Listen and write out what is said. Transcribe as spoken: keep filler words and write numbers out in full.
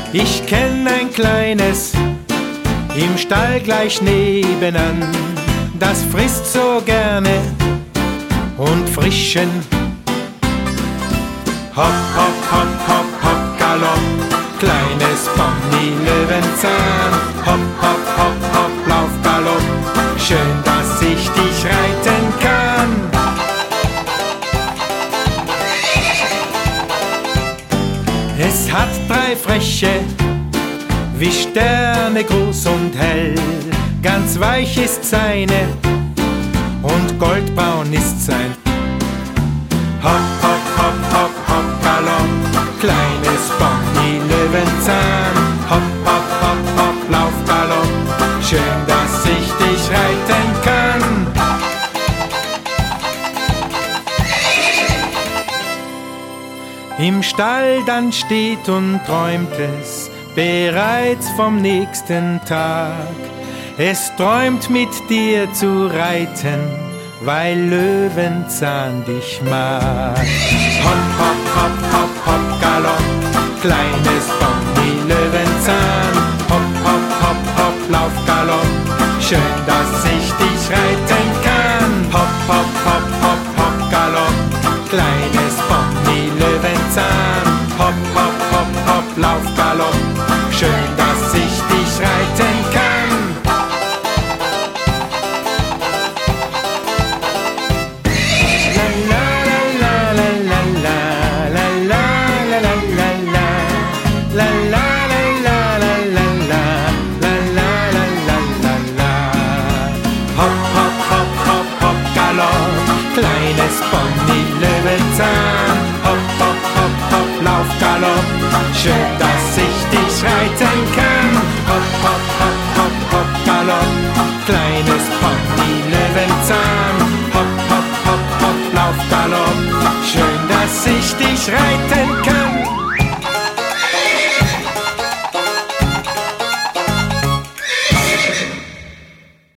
Ich kenn ein kleines im Stall gleich nebenan, das frisst so gerne und frischen. Hopp, hopp, hopp, hopp, hopp, Galopp, kleines Pony Löwenzahn. Hopp, hopp, hopp, hopp, Lauf, Galopp, schön, dass ich dich reiten kann. Es hat drei Fräche, wie Sterne groß und hell, ganz weich ist seine und goldbraun ist sein. Hopp, hopp, hopp, hopp, hopp, Galopp, kleines Pony Löwenzahn. Hopp, hopp, hopp, hopp, Lauf, Galopp, schön, dass ich dich reiten kann. Im Stall dann steht und träumt es bereits vom nächsten Tag. Es träumt mit dir zu reiten, weil Löwenzahn dich mag. Hopp, hopp, hopp, hopp, hopp, Galopp, kleines Pony Löwenzahn. Hopp, hopp, hopp, hopp, Lauf, Galopp, schön, dass ich dich reiten kann. Hopp, hopp, hopp, hopp, hopp, Galopp, kleines Pony Löwenzahn. Hopp, hopp, hopp, hopp, Lauf, Galopp, schön, dass ich dich reiten kann. Kleines Pony Löwenzahn, hopp, hopp, hopp, hopp, Lauf, Galopp, schön, dass ich dich reiten kann. Hopp, hopp, hopp, hopp, hopp, Galopp, kleines Pony Löwenzahn. Hopp, hopp, hopp, hopp, Lauf, Galopp, schön, dass ich dich reiten kann.